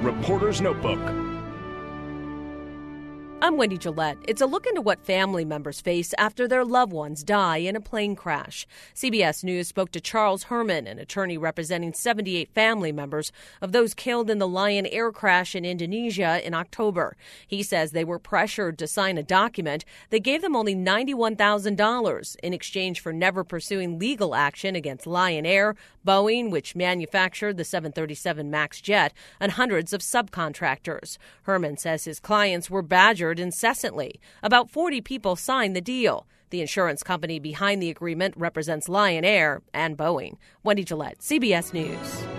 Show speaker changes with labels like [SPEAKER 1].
[SPEAKER 1] Reporter's Notebook.
[SPEAKER 2] I'm Wendy Gillette. It's a look into what family members face after their loved ones die in a plane crash. CBS News spoke to Charles Herman, an attorney representing 78 family members of those killed in the Lion Air crash in Indonesia in October. He says they were pressured to sign a document that gave them only $91,000 in exchange for never pursuing legal action against Lion Air, Boeing, which manufactured the 737 MAX jet, and hundreds of subcontractors. Herman says his clients were badgered incessantly. About 40 people signed the deal. The insurance company behind the agreement represents Lion Air and Boeing. Wendy Gillette, CBS News.